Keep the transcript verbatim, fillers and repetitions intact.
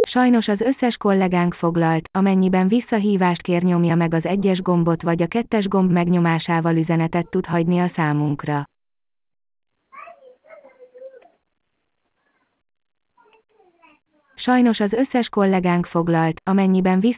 Sajnos az összes kollégánk foglalt, amennyiben visszahívást kér, nyomja meg az egyes gombot vagy a kettes gomb megnyomásával üzenetet tud hagyni a számunkra. Sajnos az összes kollégánk foglalt, amennyiben visszahívást